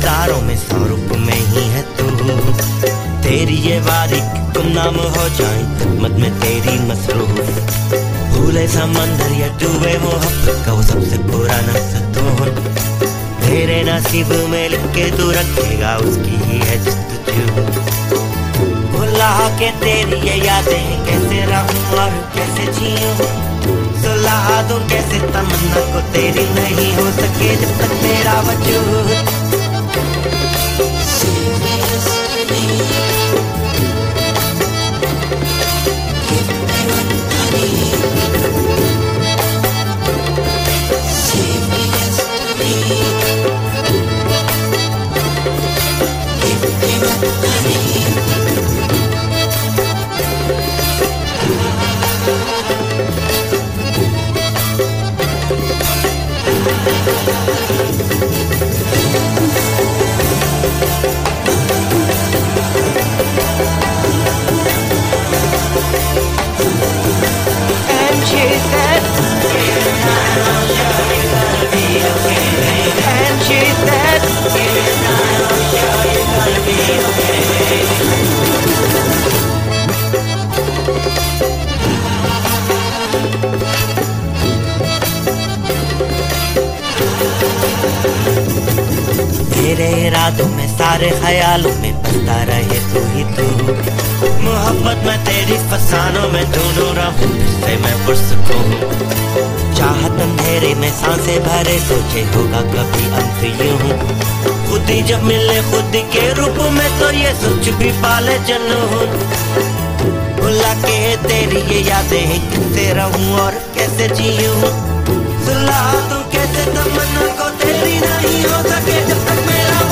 हजारों में 100 रूप में ही है तू। तेरी ये वारी गुमनाम हो जाए मत में तेरी मसरूफ। भूले समंदर या डूबे मोहब्बत का वो सबसे पुराना सतून। तेरे नसीब में लिख के तू रखेगा उसकी ही है जस्तजू। भुला के तेरी ये यादें कैसे रहूं और कैसे जीऊं। सुला दूं कैसे तमन्ना को तेरी नहीं हो सके जब तक मेरा वजूद। मेरे इरादों में सारे ख्यालों में बसता रहे तू ही तू। मोहब्बत में तेरी फसानों में ढूंढूं रहूं जिससे मैं पुरसकूं। चाहत अंधेरे में सांसें भरे सोचे होगा कभी अंत यूं। खुद ही जब मिले खुद के रूप में तो ये सोच भी पाले जनून। भुला के तेरी ये यादें किससे रहूं और कैसे जीऊं। सुला दूं कैसे तमन्ना को तेरी नहीं हो सके जब तक मेरा